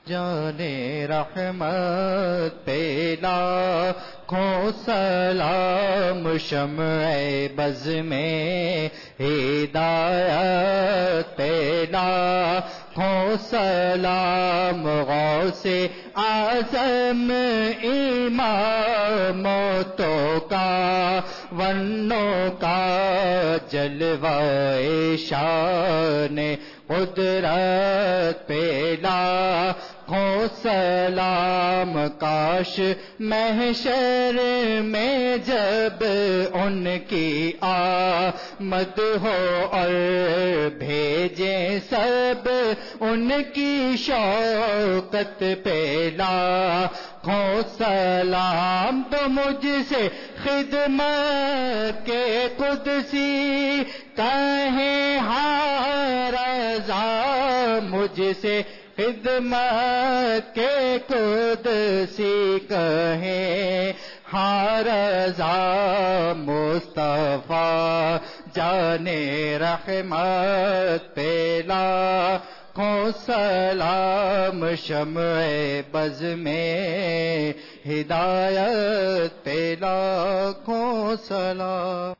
جانے رحمت پہ لاکھوں سلام، شمع بز میں ہدایت پہ لاکھوں سلام، غوث اعظم اماموں تو کا ونوں کا جلوہ شان قدرت پہ لاکھوں سلام، کاش محشر میں جب ان کی آمد ہو اور بھیجیں سب ان کی شوکت پہ لاکھوں سلام، تو مجھ سے خدمت کے قدسی کہیں ہاں رضا، مجھ سے خدمت کے قدسی کہیں ہاں رضا، مصطفیٰ جانے رحمت پہ لاکھوں سلام، شمع بز میں ہدایت پہ لاکھوں سلام۔